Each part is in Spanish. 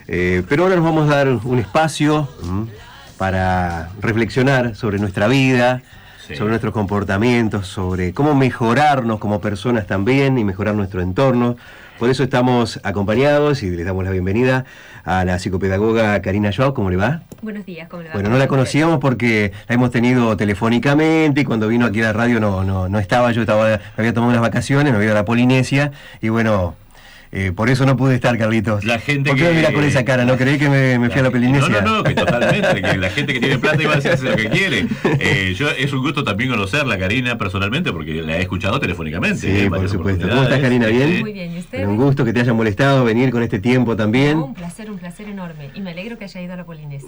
Pero ahora nos vamos a dar un espacio para reflexionar sobre nuestra vida, sobre nuestros comportamientos, sobre cómo mejorarnos como personas también y mejorar nuestro entorno. Por eso estamos acompañados y les damos la bienvenida a la psicopedagoga Karina Joao. ¿Cómo le va? Buenos días, ¿cómo le va? Bueno, no la conocíamos porque la hemos tenido telefónicamente y cuando vino aquí a la radio no estaba, me había tomado unas vacaciones, me había ido a la Polinesia y bueno... por eso no pude estar, Carlitos. La gente ¿Por qué me mira con esa cara? ¿No creí que me fui a la Polinesia? No, que totalmente. Que la gente que tiene plata iba a hacerse lo que quiere. Es un gusto también conocerla, Karina, personalmente, porque la he escuchado telefónicamente. Sí, por supuesto. ¿Cómo estás, Karina? ¿Bien? Muy bien, ¿y usted? Un gusto que te haya molestado venir con este tiempo también. No, un placer enorme. Y me alegro que haya ido a la Polinesia.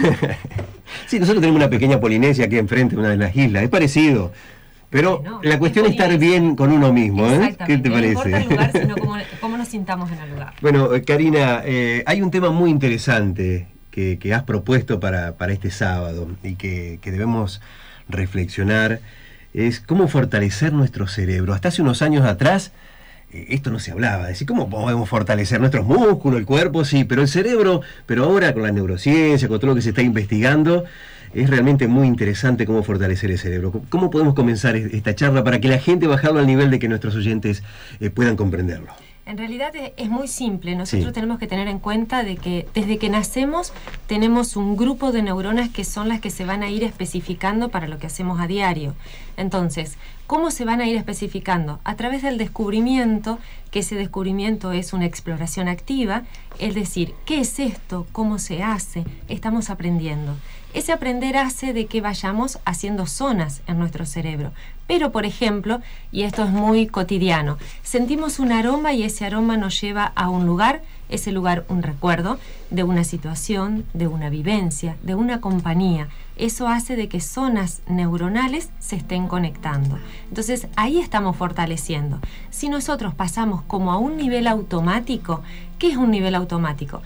Sí, nosotros tenemos una pequeña Polinesia aquí enfrente, una de las islas. Es parecido. Pero no, la cuestión es estar bien con uno mismo, ¿eh? ¿Qué te parece? No importa el lugar, sino cómo nos sintamos en el lugar. Bueno, Karina, hay un tema muy interesante que has propuesto para este sábado y que debemos reflexionar, es cómo fortalecer nuestro cerebro. Hasta hace unos años atrás, esto no se hablaba, decir, ¿cómo podemos fortalecer nuestros músculos, el cuerpo? Sí, pero el cerebro, pero ahora con la neurociencia, con todo lo que se está investigando, es realmente muy interesante cómo fortalecer el cerebro. ¿Cómo podemos comenzar esta charla para que la gente bajarlo al nivel de que nuestros oyentes puedan comprenderlo? En realidad es muy simple. Nosotros tenemos que tener en cuenta de que desde que nacemos tenemos un grupo de neuronas que son las que se van a ir especificando para lo que hacemos a diario. Entonces, ¿cómo se van a ir especificando? A través del descubrimiento, que ese descubrimiento es una exploración activa, es decir, ¿qué es esto? ¿Cómo se hace? Estamos aprendiendo. Ese aprender hace de que vayamos haciendo zonas en nuestro cerebro. Pero, por ejemplo, y esto es muy cotidiano, sentimos un aroma y ese aroma nos lleva a un lugar, ese lugar un recuerdo de una situación, de una vivencia, de una compañía. Eso hace de que zonas neuronales se estén conectando. Entonces, ahí estamos fortaleciendo. Si nosotros pasamos como a un nivel automático, ¿qué es un nivel automático?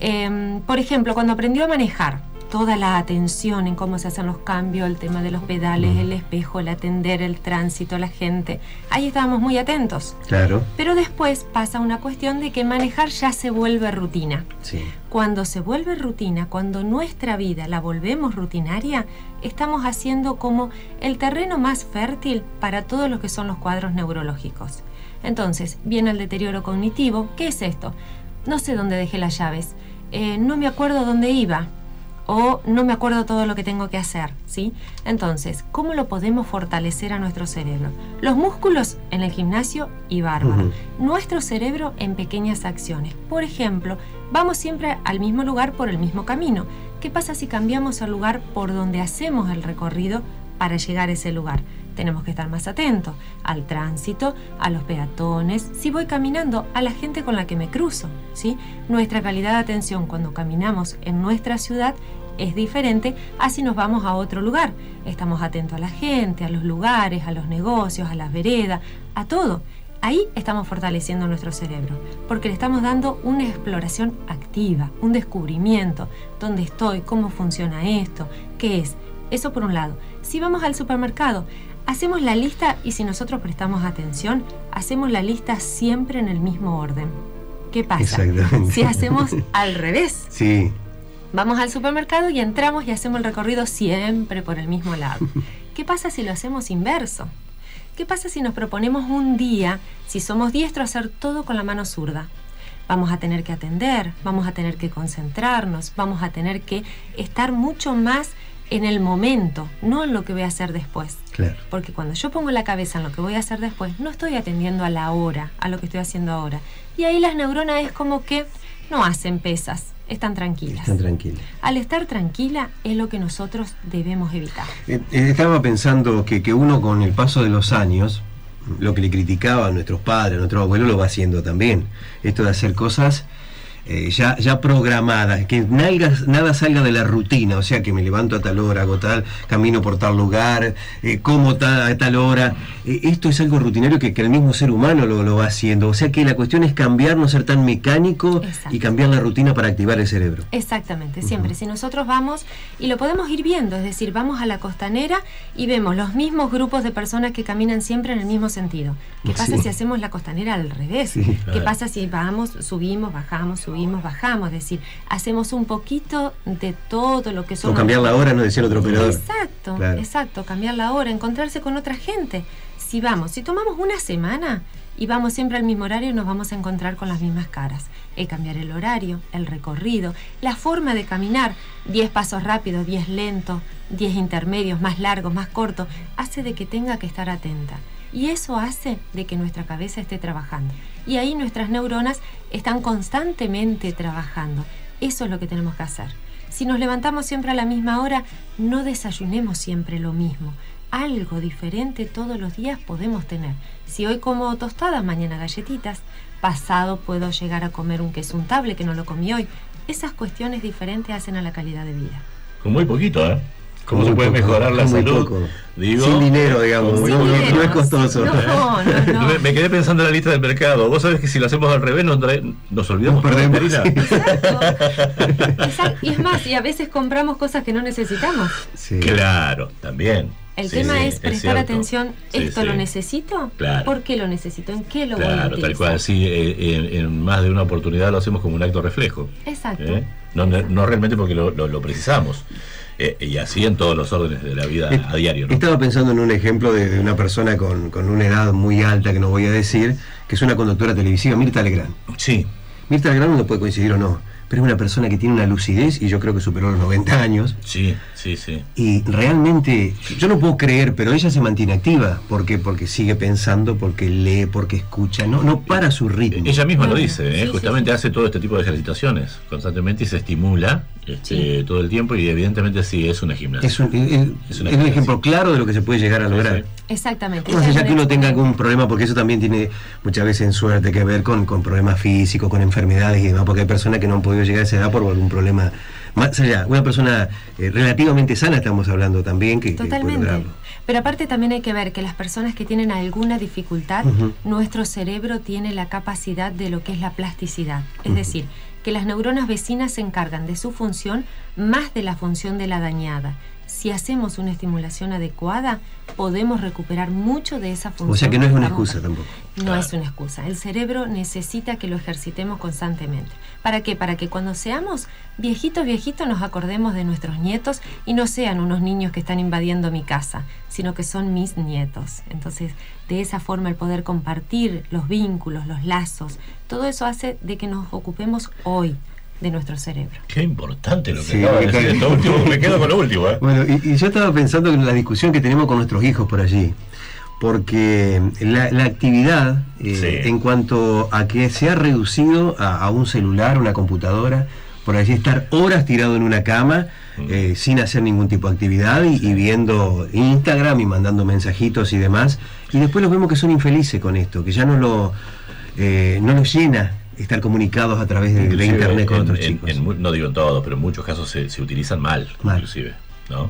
Por ejemplo, cuando aprendió a manejar, toda la atención en cómo se hacen los cambios, el tema de los pedales, el espejo, el atender, el tránsito, la gente. Ahí estábamos muy atentos. Claro. Pero después pasa una cuestión de que manejar ya se vuelve rutina. Sí. Cuando se vuelve rutina, cuando nuestra vida la volvemos rutinaria, estamos haciendo como el terreno más fértil para todos los que son los cuadros neurológicos. Entonces, viene el deterioro cognitivo. ¿Qué es esto? No sé dónde dejé las llaves. No me acuerdo dónde iba. O no me acuerdo todo lo que tengo que hacer, ¿sí? Entonces, ¿cómo lo podemos fortalecer a nuestro cerebro? Los músculos en el gimnasio y bárbaro. Nuestro cerebro en pequeñas acciones. Por ejemplo, vamos siempre al mismo lugar por el mismo camino. ¿Qué pasa si cambiamos el lugar por donde hacemos el recorrido para llegar a ese lugar? Tenemos que estar más atentos al tránsito, a los peatones, si voy caminando, a la gente con la que me cruzo, ¿sí? Nuestra calidad de atención cuando caminamos en nuestra ciudad es diferente a si nos vamos a otro lugar. Estamos atentos a la gente, a los lugares, a los negocios, a las veredas, a todo. Ahí estamos fortaleciendo nuestro cerebro, porque le estamos dando una exploración activa, un descubrimiento, dónde estoy, cómo funciona esto, qué es. Eso por un lado. Si vamos al supermercado, hacemos la lista y si nosotros prestamos atención, hacemos la lista siempre en el mismo orden. ¿Qué pasa? Si hacemos al revés. Sí. Vamos al supermercado y entramos y hacemos el recorrido siempre por el mismo lado. ¿Qué pasa si lo hacemos inverso? ¿Qué pasa si nos proponemos un día, si somos diestros, hacer todo con la mano zurda? Vamos a tener que atender, vamos a tener que concentrarnos, vamos a tener que estar mucho más en el momento, no en lo que voy a hacer después. Claro. Porque cuando yo pongo la cabeza en lo que voy a hacer después, no estoy atendiendo a la hora, a lo que estoy haciendo ahora. Y ahí las neuronas es como que no hacen pesas, están tranquilas. Están tranquilas. Al estar tranquila es lo que nosotros debemos evitar. Estaba pensando que uno con el paso de los años, lo que le criticaba a nuestros padres, a nuestros abuelos, lo va haciendo también. Esto de hacer cosas ya programadas, que nada salga de la rutina, o sea que me levanto a tal hora, hago tal, camino por tal lugar, como a tal hora. Esto es algo rutinario que el mismo ser humano lo va haciendo, o sea que la cuestión es cambiar, no ser tan mecánico. Exacto. Y cambiar la rutina para activar el cerebro. Exactamente, siempre. Si nosotros vamos, y lo podemos ir viendo, es decir, vamos a la costanera y vemos los mismos grupos de personas que caminan siempre en el mismo sentido. ¿Qué pasa si hacemos la costanera al revés? Sí. ¿Qué pasa si vamos, subimos, bajamos, subimos? subimos, bajamos, es decir, hacemos un poquito de todo lo que son... O cambiar la hora, no decía el otro operador. Exacto, Claro. exacto, cambiar la hora, encontrarse con otra gente. Si tomamos una semana y vamos siempre al mismo horario, nos vamos a encontrar con las mismas caras. El cambiar el horario, el recorrido, la forma de caminar, 10 pasos rápidos, 10 lentos, 10 intermedios, más largos, más cortos, hace de que tenga que estar atenta. Y eso hace de que nuestra cabeza esté trabajando. Y ahí nuestras neuronas están constantemente trabajando. Eso es lo que tenemos que hacer. Si nos levantamos siempre a la misma hora, no desayunemos siempre lo mismo. Algo diferente todos los días podemos tener. Si hoy como tostadas, mañana galletitas, pasado puedo llegar a comer un queso untable que no lo comí hoy. Esas cuestiones diferentes hacen a la calidad de vida. Con muy poquito, ¿eh? ¿Cómo Muy se puede poco, mejorar la muy salud? poco. Digo, Sin dinero, digamos, Sin no dinero, es costoso. No. Me quedé pensando en la lista del mercado. Vos sabés que si lo hacemos al revés nos olvidamos. Nos perdemos, Karina. sí. Exacto. Y es más, y a veces compramos cosas que no necesitamos. Sí. Claro, también. El Sí, tema sí, es prestar cierto. atención, Sí, ¿esto sí. lo necesito? Claro. ¿Por qué lo necesito? ¿En qué lo voy a Claro, utilizar? tal cual, sí, en más de una oportunidad lo hacemos como un acto reflejo. Exacto. No realmente porque lo precisamos. Y así en todos los órdenes de la vida a diario, ¿no? Estaba pensando en un ejemplo de una persona con una edad muy alta, que no voy a decir, que es una conductora televisiva, Mirta Legrand. Sí, Mirta Legrand uno puede coincidir o no, pero es una persona que tiene una lucidez, y yo creo que superó los 90 años, sí. y realmente, yo no puedo creer, pero ella se mantiene activa. ¿Por qué? Porque sigue pensando, porque lee, porque escucha, no para su ritmo. Ella misma lo dice, Sí, justamente sí. hace todo este tipo de ejercitaciones constantemente y se estimula Sí. todo el tiempo, y evidentemente sí es una gimnasia. Es un una ejemplo claro de lo que se puede llegar a Sí, lograr. sí. Exactamente. Más Ella allá es que uno una tenga experta. algún problema, porque eso también tiene muchas veces en suerte que ver con problemas físicos, con enfermedades y demás, porque hay personas que no han podido llegar a esa edad por algún problema. Más allá, una persona relativamente sana, estamos hablando también, que puede Totalmente. lograrlo. Pero aparte también hay que ver que las personas que tienen alguna dificultad, Ujú. nuestro cerebro tiene la capacidad de lo que es la plasticidad. Es decir, que las neuronas vecinas se encargan de su función más de la función de la dañada. Si hacemos una estimulación adecuada, podemos recuperar mucho de esa función. O sea que no es una estamos excusa tampoco. No Claro. es una excusa. El cerebro necesita que lo ejercitemos constantemente. ¿Para qué? Para que cuando seamos viejitos nos acordemos de nuestros nietos y no sean unos niños que están invadiendo mi casa, sino que son mis nietos. Entonces, de esa forma el poder compartir los vínculos, los lazos, todo eso hace de que nos ocupemos hoy de nuestro cerebro. Qué importante lo que Sí, acaba de decir. claro. Esto último, me quedo con lo último, ¿eh? Bueno, y yo estaba pensando en la discusión que tenemos con nuestros hijos por allí, porque la actividad, Sí. en cuanto a que se ha reducido a un celular, una computadora, por allí estar horas tirado en una cama, sin hacer ningún tipo de actividad, y viendo Instagram y mandando mensajitos y demás, y después los vemos que son infelices con esto, que ya no los llena estar comunicados a través de Inclusive internet con otros chicos. no digo en todos, pero en muchos casos se utilizan mal, inclusive, ¿no?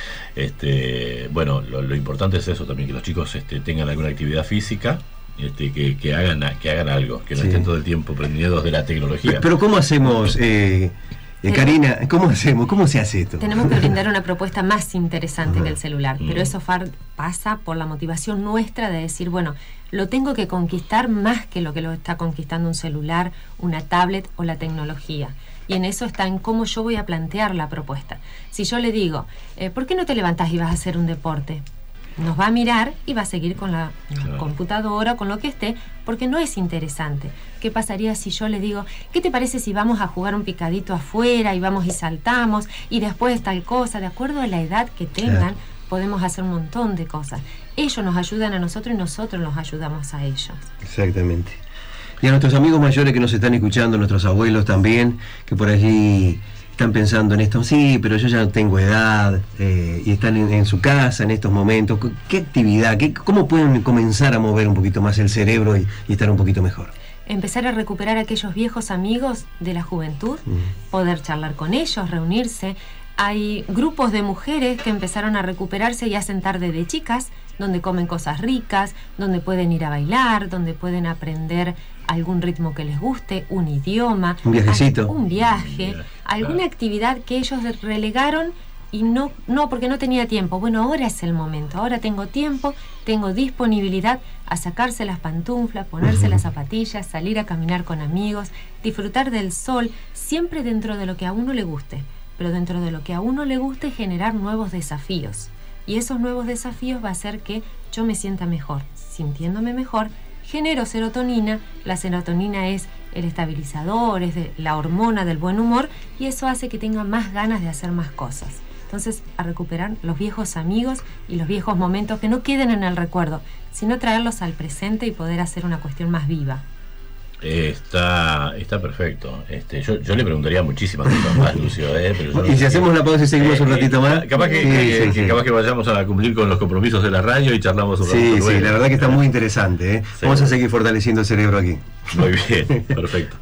Bueno, lo importante es eso también, que los chicos tengan alguna actividad física, que hagan algo, que no Sí. estén todo el tiempo prendidos de la tecnología. Pero ¿cómo hacemos, Karina? ¿Cómo hacemos? ¿Cómo se hace esto? Tenemos que brindar una propuesta más interesante que el celular, pero eso pasa por la motivación nuestra de decir, bueno, lo tengo que conquistar más que lo está conquistando un celular, una tablet o la tecnología. Y en eso está en cómo yo voy a plantear la propuesta. Si yo le digo, ¿por qué no te levantás y vas a hacer un deporte? Nos va a mirar y va a seguir con la Claro. computadora, con lo que esté, porque no es interesante. ¿Qué pasaría si yo le digo, ¿qué te parece si vamos a jugar un picadito afuera y vamos y saltamos y después tal cosa? De acuerdo a la edad que tengan, Claro. podemos hacer un montón de cosas. Ellos nos ayudan a nosotros y nosotros los ayudamos a ellos. Exactamente. Y a nuestros amigos mayores que nos están escuchando, nuestros abuelos también, que por allí están pensando en esto, sí, pero yo ya no tengo edad, y están en su casa en estos momentos. ¿Qué actividad? ¿Cómo pueden comenzar a mover un poquito más el cerebro y estar un poquito mejor? Empezar a recuperar aquellos viejos amigos de la juventud, poder charlar con ellos, reunirse. Hay grupos de mujeres que empezaron a recuperarse y hacen tarde de chicas, donde comen cosas ricas, donde pueden ir a bailar, donde pueden aprender algún ritmo que les guste, un idioma, Un viajecito. un viaje, Claro. alguna actividad que ellos relegaron y no, porque no tenía tiempo. Bueno, ahora es el momento, ahora tengo tiempo, tengo disponibilidad a sacarse las pantuflas, ponerse las zapatillas, salir a caminar con amigos, disfrutar del sol, siempre dentro de lo que a uno le guste, pero dentro de lo que a uno le guste generar nuevos desafíos. Y esos nuevos desafíos va a hacer que yo me sienta mejor. Sintiéndome mejor, genero serotonina. La serotonina es el estabilizador, es la hormona del buen humor, y eso hace que tenga más ganas de hacer más cosas. Entonces, a recuperar los viejos amigos y los viejos momentos que no queden en el recuerdo, sino traerlos al presente y poder hacer una cuestión más viva. Está perfecto. Yo le preguntaría muchísimas cosas más, Lucio. Pero y si hacemos la pausa y seguimos un ratito más. Capaz que vayamos a cumplir con los compromisos de la radio y charlamos un ratito. Sí, la verdad que está muy interesante. Sí. Vamos a seguir fortaleciendo el cerebro aquí. Muy bien, perfecto.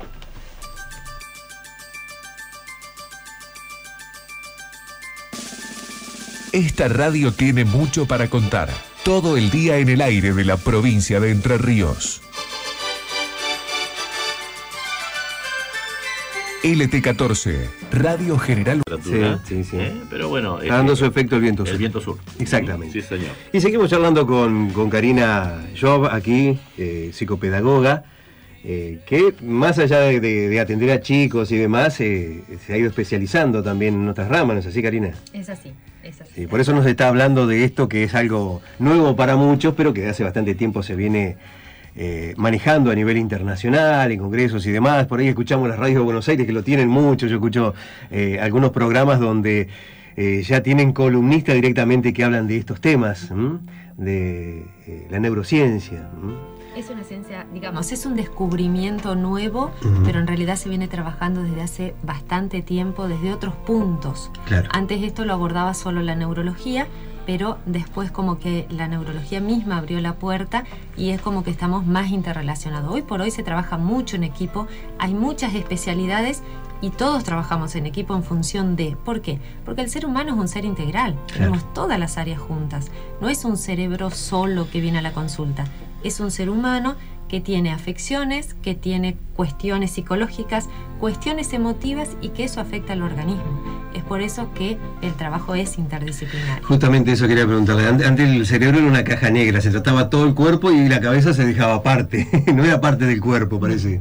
Esta radio tiene mucho para contar. Todo el día en el aire de la provincia de Entre Ríos. LT14, Radio General. Sí. Pero bueno, está dando su efecto el viento sur. El viento sur. Exactamente. Sí, señor. Y seguimos charlando con Karina Job, aquí, psicopedagoga, que más allá de atender a chicos y demás, se ha ido especializando también en otras ramas, ¿no es así, Karina? Es así. Sí, por eso nos está hablando de esto, que es algo nuevo para muchos, pero que de hace bastante tiempo se viene manejando a nivel internacional, en congresos y demás. Por ahí escuchamos las radios de Buenos Aires, que lo tienen mucho. Yo escucho algunos programas donde ya tienen columnistas directamente que hablan de estos temas, de la neurociencia. Es una ciencia, digamos, es un descubrimiento nuevo, pero en realidad se viene trabajando desde hace bastante tiempo, desde otros puntos. Claro. Antes esto lo abordaba solo la neurología, pero después como que la neurología misma abrió la puerta y es como que estamos más interrelacionados. Hoy por hoy se trabaja mucho en equipo, hay muchas especialidades y todos trabajamos en equipo en función de... ¿Por qué? Porque el ser humano es un ser integral, tenemos todas las áreas juntas. No es un cerebro solo que viene a la consulta, es un ser humano que tiene afecciones, que tiene cuestiones psicológicas, cuestiones emotivas y que eso afecta al organismo. Es por eso que el trabajo es interdisciplinario. Justamente eso quería preguntarle. Antes el cerebro era una caja negra, se trataba todo el cuerpo y la cabeza se dejaba aparte. No era parte del cuerpo, parece.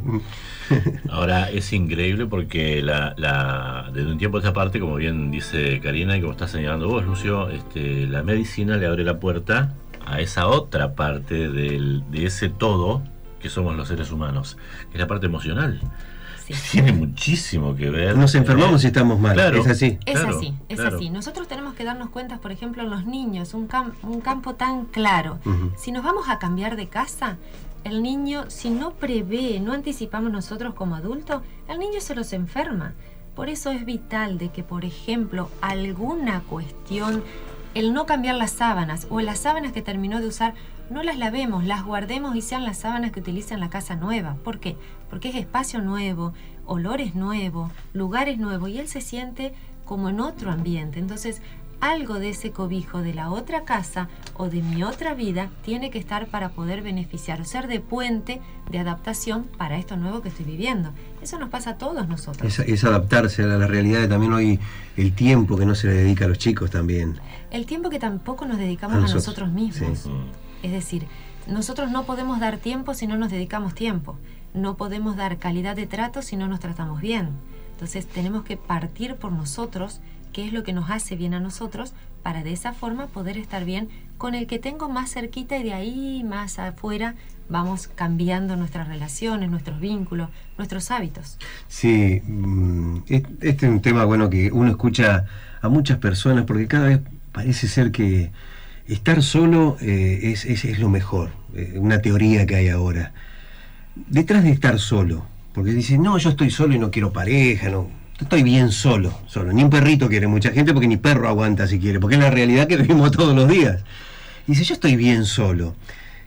Ahora es increíble porque desde un tiempo a esta parte, como bien dice Karina y como estás señalando vos, Lucio, la medicina le abre la puerta a esa otra parte de ese todo que somos los seres humanos, que es la parte emocional. Sí. Tiene muchísimo que ver. Nos enfermamos si estamos mal, claro, es así. Es así. Nosotros tenemos que darnos cuenta, por ejemplo, en los niños, un campo tan claro. Si nos vamos a cambiar de casa, el niño, si no prevé, no anticipamos nosotros como adultos, el niño se los enferma. Por eso es vital de que, por ejemplo, alguna cuestión, el no cambiar las sábanas o las sábanas que terminó de usar, no las lavemos, las guardemos y sean las sábanas que utiliza en la casa nueva. ¿Por qué? Porque es espacio nuevo, olores nuevos, lugares nuevos y él se siente como en otro ambiente. Entonces, algo de ese cobijo de la otra casa o de mi otra vida tiene que estar para poder beneficiar o ser de puente de adaptación para esto nuevo que estoy viviendo. Eso nos pasa a todos nosotros. Es adaptarse a la realidad de también hoy, el tiempo que no se le dedica a los chicos también. El tiempo que tampoco nos dedicamos a nosotros mismos. Sí. Es decir, nosotros no podemos dar tiempo si no nos dedicamos tiempo. No podemos dar calidad de trato si no nos tratamos bien. Entonces tenemos que partir por nosotros, qué es lo que nos hace bien a nosotros, para de esa forma poder estar bien con el que tengo más cerquita y de ahí más afuera vamos cambiando nuestras relaciones, nuestros vínculos, nuestros hábitos. Sí, este es un tema bueno que uno escucha a muchas personas porque cada vez parece ser que estar solo es lo mejor, una teoría que hay ahora. Detrás de estar solo, porque dicen, no, yo estoy solo y no quiero pareja, no, estoy bien solo. Ni un perrito quiere mucha gente porque ni perro aguanta si quiere, porque es la realidad que vivimos todos los días. Dice, yo estoy bien solo.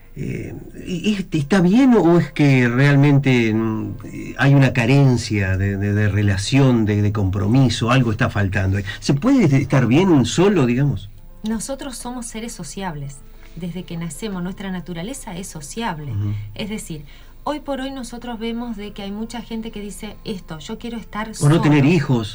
¿Está bien o es que realmente hay una carencia de relación, de compromiso, algo está faltando? ¿Se puede estar bien solo, digamos? Nosotros somos seres sociables. Desde que nacemos, nuestra naturaleza es sociable. Es decir, hoy por hoy nosotros vemos de que hay mucha gente que dice esto, yo quiero estar solo. O no tener hijos.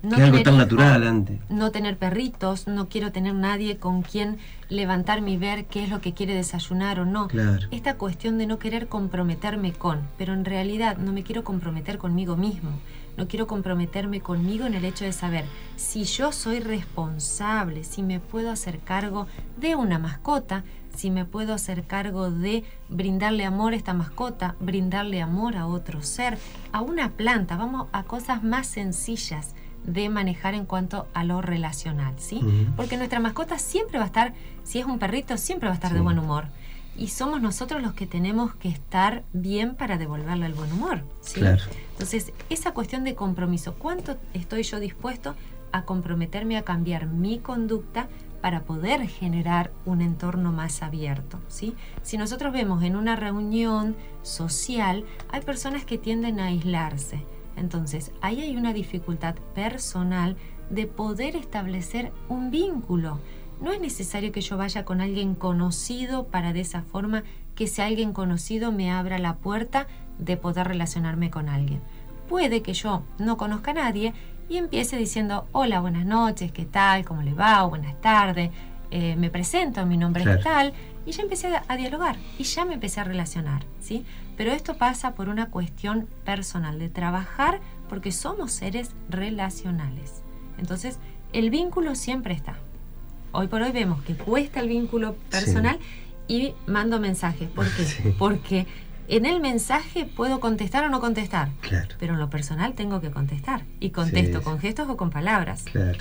No que es algo tener tan hijos, natural antes. no tener perritos, no quiero tener nadie con quien levantarme y ver qué es lo que quiere desayunar o no. Claro. Esta cuestión de no querer comprometerme con, pero en realidad no me quiero comprometer conmigo mismo. No quiero comprometerme conmigo en el hecho de saber si yo soy responsable, si me puedo hacer cargo de una mascota, si me puedo hacer cargo de brindarle amor a esta mascota, brindarle amor a otro ser, a una planta. Vamos a cosas más sencillas de manejar en cuanto a lo relacional, ¿sí? Porque nuestra mascota siempre va a estar, si es un perrito, siempre va a estar de buen humor. Y somos nosotros los que tenemos que estar bien para devolverle el buen humor, ¿sí? Claro. Entonces, esa cuestión de compromiso, ¿cuánto estoy yo dispuesto a comprometerme a cambiar mi conducta para poder generar un entorno más abierto, ¿sí? Si nosotros vemos en una reunión social, hay personas que tienden a aislarse. Entonces, ahí hay una dificultad personal de poder establecer un vínculo. No es necesario que yo vaya con alguien conocido para de esa forma que ese alguien conocido me abra la puerta de poder relacionarme con alguien. Puede que yo no conozca a nadie y empiece diciendo, hola, buenas noches, ¿qué tal? ¿Cómo le va? O buenas tardes. Me presento, mi nombre es tal. Y ya empecé a dialogar y ya me empecé a relacionar, ¿sí? Pero esto pasa por una cuestión personal, de trabajar porque somos seres relacionales. Entonces, el vínculo siempre está. Hoy por hoy vemos que cuesta el vínculo personal y mando mensajes. ¿Por qué? Sí. Porque en el mensaje puedo contestar o no contestar, Claro. pero en lo personal tengo que contestar. Y contesto con gestos o con palabras. Claro.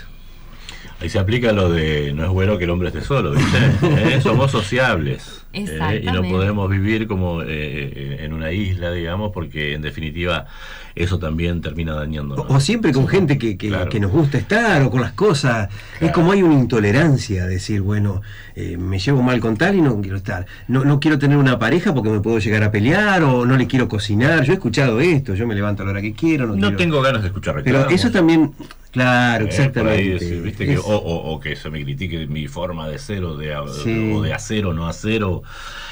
Ahí se aplica lo de no es bueno que el hombre esté solo, ¿viste? Somos sociables. Y no podemos vivir como en una isla, digamos, porque en definitiva eso también termina dañándonos. O siempre con gente que nos gusta estar, o con las cosas. Claro. Es como hay una intolerancia, decir, bueno, me llevo mal con tal y no quiero estar. No quiero tener una pareja porque me puedo llegar a pelear, o no le quiero cocinar. Yo he escuchado esto, yo me levanto a la hora que quiero. No tengo ganas de escuchar reclamos. Pero eso también, claro, exactamente. Decir, ¿viste? O que se me critique mi forma de ser, o de hacer o no hacer, o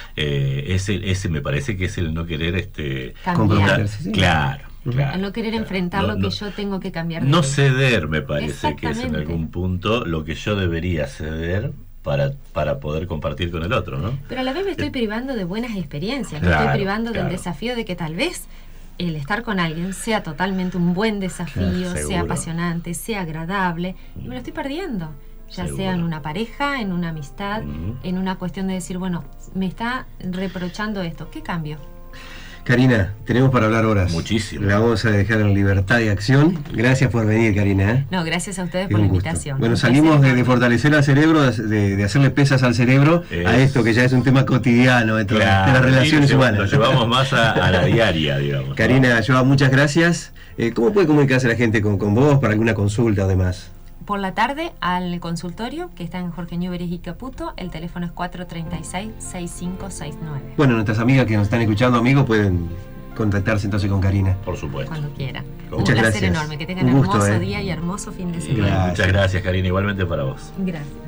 ese me parece que es el no querer comprometerse. Claro. Al no querer enfrentar lo que yo tengo que cambiar. No ceder, me parece que es en algún punto lo que yo debería ceder para poder compartir con el otro, ¿no? Pero a la vez me estoy privando de buenas experiencias, me estoy privando del desafío de que tal vez el estar con alguien sea totalmente un buen desafío, sea apasionante, sea agradable, y me lo estoy perdiendo. Ya sea en una pareja, en una amistad, en una cuestión de decir, bueno, me está reprochando esto, ¿qué cambio? Karina, tenemos para hablar horas. Muchísimo. La vamos a dejar en libertad de acción. Gracias por venir, Karina. No, gracias a ustedes por la invitación. Bueno, salimos de fortalecer al cerebro, de hacerle pesas al cerebro, a esto que ya es un tema cotidiano de las relaciones humanas. Lo llevamos más a la diaria, digamos. Karina, Joa, muchas gracias. ¿Cómo puede comunicarse la gente con vos para alguna consulta además? Por la tarde al consultorio, que está en Jorge Newbery y Caputo. El teléfono es 436-6569. Bueno, nuestras amigas que nos están escuchando, amigos, pueden contactarse entonces con Karina. Por supuesto. Cuando quieran. Muchas gracias. Un placer enorme. Que tengan un hermoso día y hermoso fin de semana. Muchas gracias, Karina. Igualmente para vos. Gracias.